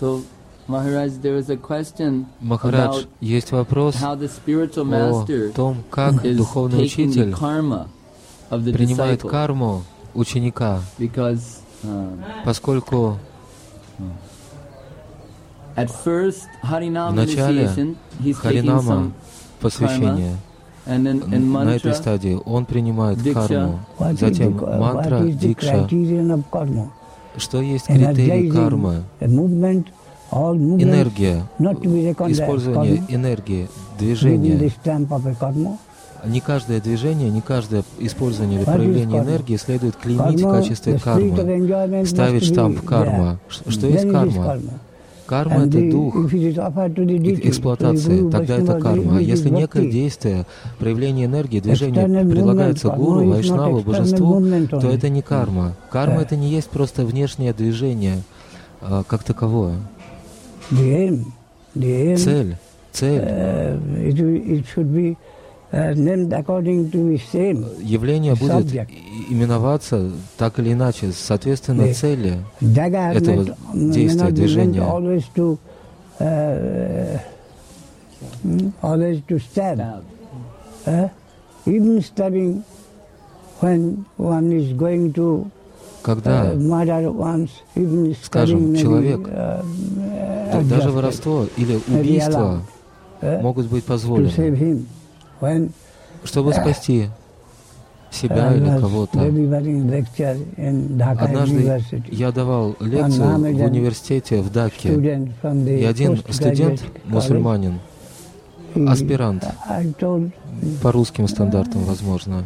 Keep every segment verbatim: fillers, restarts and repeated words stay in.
So, Maharaj, there is a question Махарадж, есть вопрос how the spiritual о master том, как is духовный taking учитель the karma of the принимает disciple. карму ученика, Because uh, поскольку at first Harinam в начале initiation, he's taking Харинама some посвящения, and then in на этой mantra, стадии он принимает Дикша. карму, What is затем the- мантра, what is the дикша. criterion of karma? Что есть критерий кармы? The movement, all movements Энергия, not to be reckoned as использование karma, энергии, giving движение. the stamp of a karma. Не каждое движение, не каждое использование или What is проявление karma? энергии следует клеймить в Karma, качестве the spirit of кармы, enjoyment ставить must be штамп there. карма. Ш- Что Then есть it is карма? karma. Карма — And это the- дух if it is offered to the deity, to the эксплуатации, Guru, тогда это Vaishnava, карма. А it is если некое bhakti. действие, проявление энергии, движение External предлагается movement, гуру, karma is not вайшнаву, external божеству, movement то only. это не карма. Карма — Да. это не есть просто внешнее движение а, как таковое. The aim, the aim, Цель, цель. uh, it, will- it should be uh, named according to its aim. Явление будет subject. и- именоваться так или иначе, соответственно Да. цели. Daga этого meant, may действия, not be meant движения. always to, uh, hmm, always to stab. stab. Uh, even stabbing when one is going to Когда uh, murder once, even скажем, stabbing maybe, человек, uh, д- uh, даже adjusted, воровство или maybe убийство allowed, uh, могут быть to позволены, save him. When чтобы спасти себя I или was кого-то. delivering lecture in Dhaka Однажды University, я давал лекцию в Mohammedan университете в Дакке, student from the и один postgraduate студент, college, мусульманин, he- аспирант, I told по русским стандартам, возможно,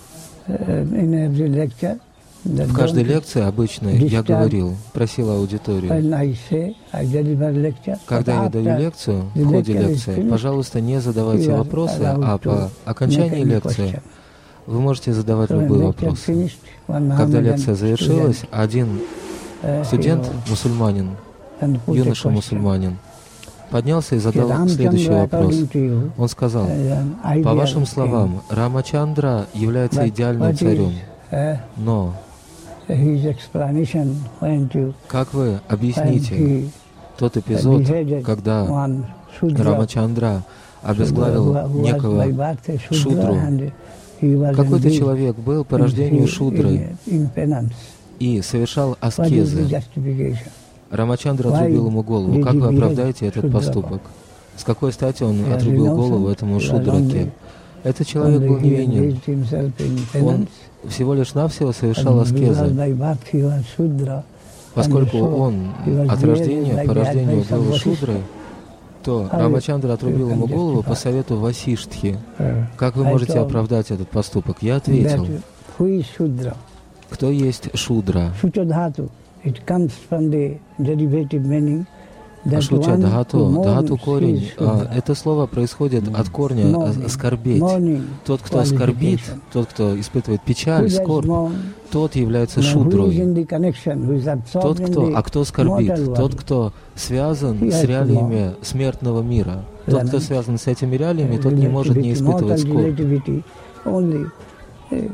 uh, in every lecture that в каждой don't- лекции обычной я говорил, просил аудиторию, when I say I deliver lecture, когда я but даю after лекцию, the в ходе lecture is лекции, finished, пожалуйста, не задавайте you are вопросы, allowed а to по make окончании any лекции question. вы можете задавать So when любые lecture вопросы. finished, one Когда Mohammedan лекция завершилась, student, один uh, he студент, rose мусульманин, and put a юноша-мусульманин, поднялся и задал question. следующий Ramchandra, вопрос. according to you, Он сказал, uh, an по ideal вашим king, словам, Рамачандра является but идеальным what is, царем, uh, но his explanation when to как вы when объясните he тот эпизод, beheaded когда one Shudra, Рамачандра Shudra, обезглавил who- who was некого by birth a Shudra, шудру? and he was Какой-то engaged человек был по in рождению fe- шудрой in- in penance. и совершал What is the аскезы. justification? Рамачандра Why отрубил ему голову. did Как he вы behead оправдаете этот Шудра? поступок? С какой стати он He was отрубил innocent, голову этому he was шудраке? only- Этот человек был only he невинен. engaged himself in Он penance, всего лишь навсего совершал and because аскезы. by birth he was Shudra, Поскольку and so он he was от beheaded рождения, by по the рождению advice of был Vasishtha. шудрой, то How Рамачандра отрубил you ему can голову по justify? совету Васиштхи. Uh, Как вы I можете told оправдать этот поступок? Я that ответил, who is Shudra? кто есть шудра? Shutadhatu. It comes from the derivative meaning that Ашуча one Дхату, who Дхату mourns корень. is А, Shudra. это слово происходит от корня Mourning. а, скорбеть. Mourning Тот, кто скорбит, qualification. тот, кто испытывает Who печаль, does скорбь, mourn? тот является Now, who is шудрой. in the connection, who is absorbed Тот, in кто, the а кто скорбит? mortal Тот, world. кто связан He has с to реалиями смертного мира. Тот, кто Lament. связан с этими реалиями, тот не может не Relativity, испытывать mortal скорбь. relativity only uh,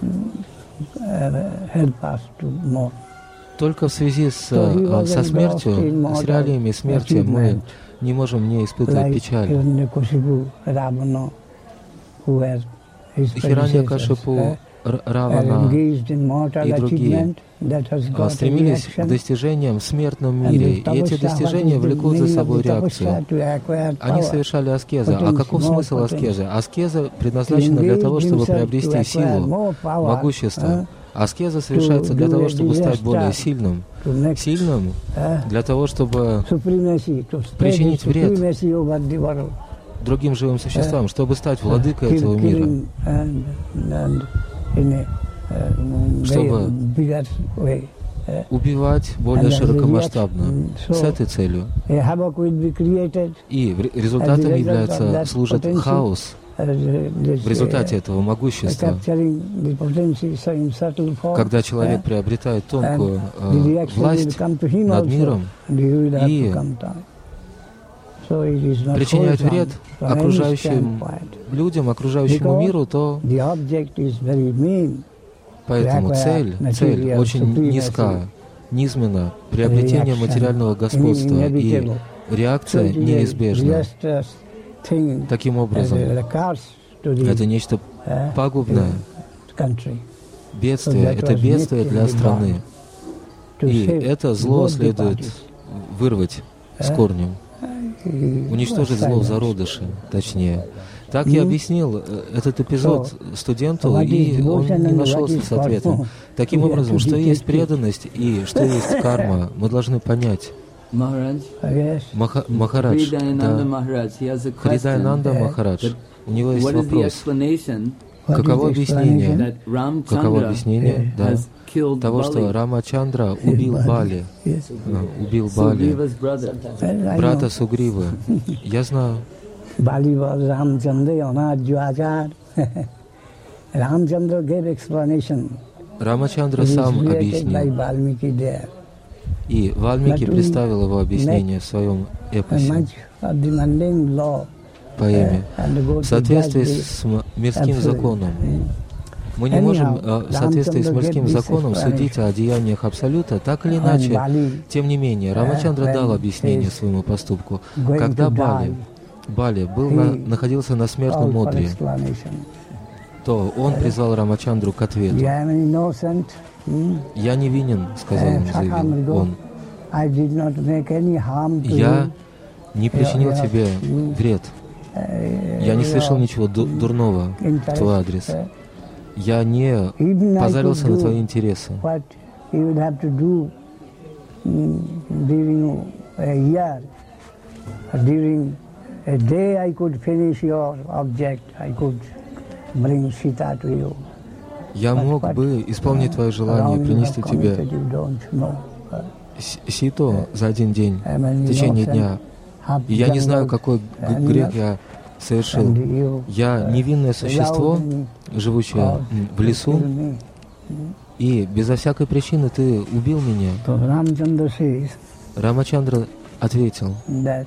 uh, help us to mourn. Только в связи с, So he а, was со engrossed in смертью, с mortal реалиями смерти мы achievement, не можем не испытывать like печаль. Hiranyakashipu, Ravana, who has his predecessors, Хираньякашипу, uh, Р- are Равана engaged in mortal и другие achievement that has а, got a стремились к reaction, достижениям в смертном and мире, the и эти tapasya, what достижения is the влекут за meaning of собой the реакцию. tapasya? To acquire Они power. совершали аскезы. А Potency, каков more смысл potency. аскезы? Аскеза предназначена для того, чтобы приобрести силу, могущество. Аскеза совершается для того, чтобы стать более сильным. Сильным для того, чтобы причинить вред другим живым существам, чтобы стать владыкой этого мира, чтобы убивать более широкомасштабно, с этой целью. И результатом является, служит хаос. В результате этого могущества, когда человек приобретает тонкую э, власть над миром и причиняет вред окружающим людям, окружающему миру, то поэтому цель, цель очень низка. низменно, приобретение материального господства, и реакция неизбежна. Таким образом, это нечто пагубное. Бедствие — это бедствие для страны. И это зло следует вырвать с корнем, уничтожить зло в зародыше, точнее. Так я объяснил этот эпизод студенту, и он не нашелся с ответом. Таким образом, что есть преданность и что есть карма, мы должны понять. Маха, Махарадж, да. Хридаянанда Махарадж, у него есть вопрос. Каково объяснение, каково объяснение да, того, что Рамачандра убил Бали, убил Бали, брата Сугривы? Я знаю. Рамачандра сам объяснил. И Вальмики представил его объяснение в своем эпосе, поэме, в соответствии с мирским законом. Мы не можем в соответствии с мирским законом судить о деяниях Абсолюта, так или иначе. Тем не менее, Рамачандра дал объяснение своему поступку. Когда Бали, Бали был на, находился на смертном одре, то он призвал Рамачандру к ответу. «Я невинен», сказал он, заявил он. «Я не причинил тебе вред. Я не слышал ничего ду- дурного в твой адрес. Я не позарился на твои интересы. Я мог бы исполнить твое желание, принести тебе Ситу за один день, в течение дня. И я не знаю, какой грех я совершил. Я невинное существо, живущее в лесу, и безо всякой причины ты убил меня». Рамачандра ответил,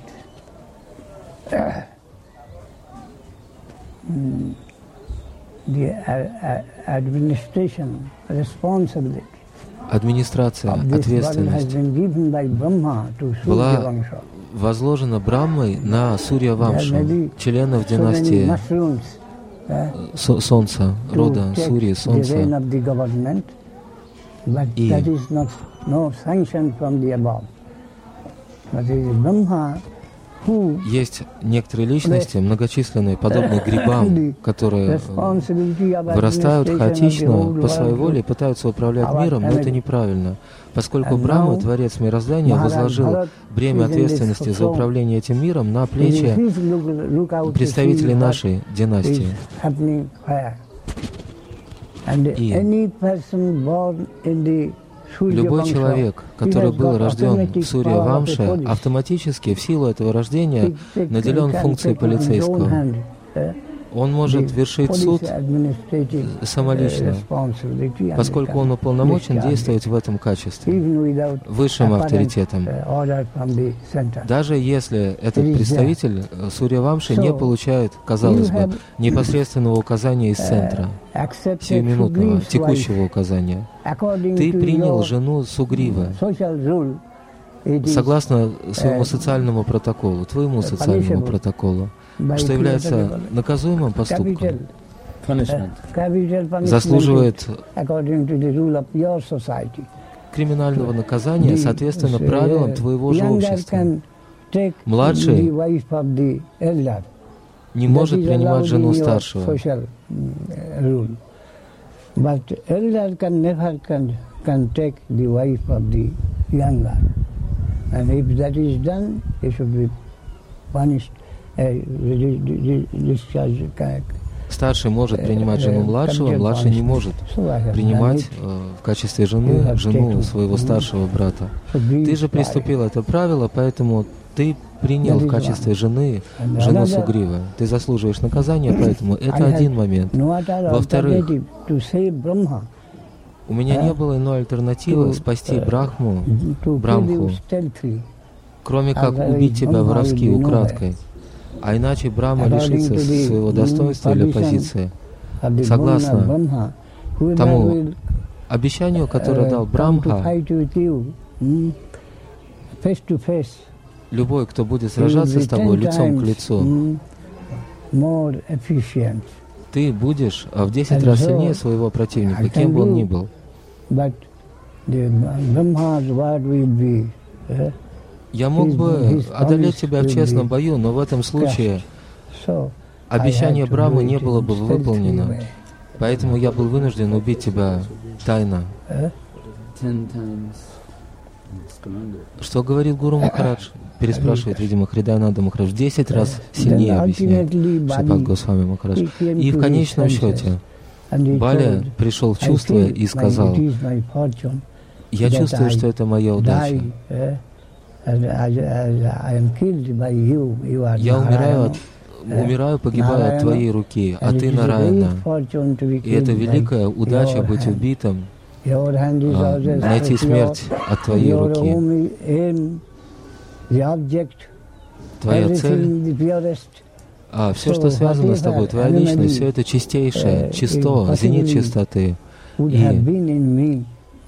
администрация, ответственность была возложена Брахмой на Сурья Вамшу, членов династии Со- Солнца, рода Сурьи, Солнца. И есть некоторые личности, многочисленные, подобные грибам, которые вырастают хаотично по своей воле, пытаются управлять миром, но это неправильно. Поскольку Брахма, Творец мироздания, возложил бремя ответственности за управление этим миром на плечи представителей нашей династии. И любой человек, который был рожден в Сурья Вамше, автоматически в силу этого рождения наделен функцией полицейского. Он может вершить суд самолично, поскольку он уполномочен действовать в этом качестве, высшим авторитетом, даже если этот представитель Сурья Вамши не получает, казалось бы, непосредственного указания из центра, сиюминутного, текущего указания. Ты принял жену Сугривы согласно своему социальному протоколу, твоему социальному протоколу, что является наказуемым поступком, заслуживает криминального наказания соответственно правилам твоего же общества. Младший не может принимать жену старшего. Старший может принимать жену младшего, младший не может принимать э, в качестве жены жену своего старшего брата. Ты же приступил это правило, поэтому ты принял в качестве жены жену Сугривы. Ты заслуживаешь наказания, поэтому это один момент. Во-вторых, у меня не было иной альтернативы спасти Брахму, Брамху, кроме как убить тебя воровски, украдкой. А иначе Брахма лишится своего достоинства или позиции. Согласно тому обещанию, которое дал Брамха, любой, кто будет сражаться с тобой лицом к лицу, ты будешь в десять раз сильнее своего противника, кем бы он ни был. Я мог бы одолеть тебя в честном бою, но в этом случае обещание Брамы не было бы выполнено. Поэтому я был вынужден убить тебя тайно. Что говорит Гуру Махарадж? Переспрашивает, видимо, Хридаянанда Махарадж. В десять раз сильнее объясняет Шрипад Госвами Махарадж. И в конечном счете Бали пришел в чувство и сказал: я чувствую, что это моя удача. Я умираю, от, умираю, погибаю от твоей руки, а ты Нараяна. И это великая удача быть убитым, а, найти смерть от твоей руки. Твоя цель, а все, что связано с тобой, твоя личность, все это чистейшее, чисто, зенит чистоты. И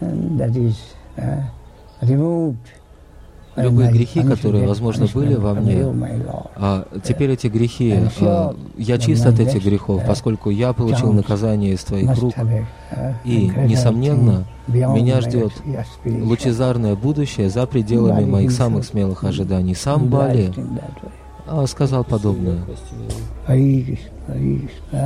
любые грехи, которые, возможно, были во мне, а теперь эти грехи, а, я чист от этих грехов, поскольку я получил наказание из твоих рук. И, несомненно, меня ждет лучезарное будущее за пределами моих самых смелых ожиданий. Сам Бали а, сказал подобное.